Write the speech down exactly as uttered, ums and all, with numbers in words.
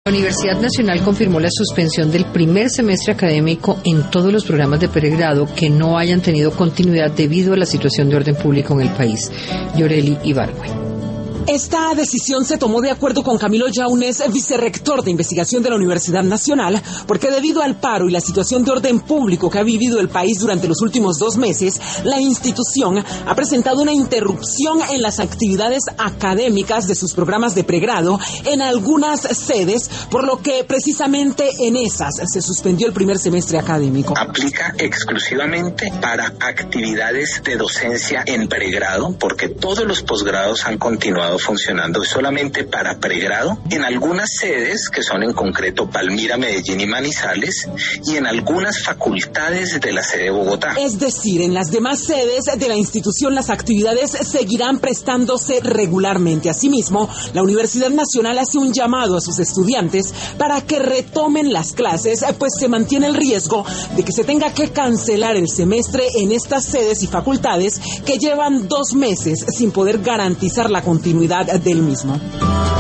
La Universidad Nacional confirmó la suspensión del primer semestre académico en todos los programas de pregrado que no hayan tenido continuidad debido a la situación de orden público en el país. Yoreli Ibargüen. Esta decisión se tomó de acuerdo con Camilo Yaunes, vicerrector de investigación de la Universidad Nacional, porque debido al paro y la situación de orden público que ha vivido el país durante los últimos dos meses, la institución ha presentado una interrupción en las actividades académicas de sus programas de pregrado en algunas sedes, por lo que precisamente en esas se suspendió el primer semestre académico. Aplica exclusivamente para actividades de docencia en pregrado, porque todos los posgrados han continuado funcionando solamente para pregrado en algunas sedes que son en concreto Palmira, Medellín y Manizales, y en algunas facultades de la sede de Bogotá. Es decir, en las demás sedes de la institución las actividades seguirán prestándose regularmente. Asimismo, la Universidad Nacional hace un llamado a sus estudiantes para que retomen las clases, pues se mantiene el riesgo de que se tenga que cancelar el semestre en estas sedes y facultades que llevan dos meses sin poder garantizar la continuidad del mismo.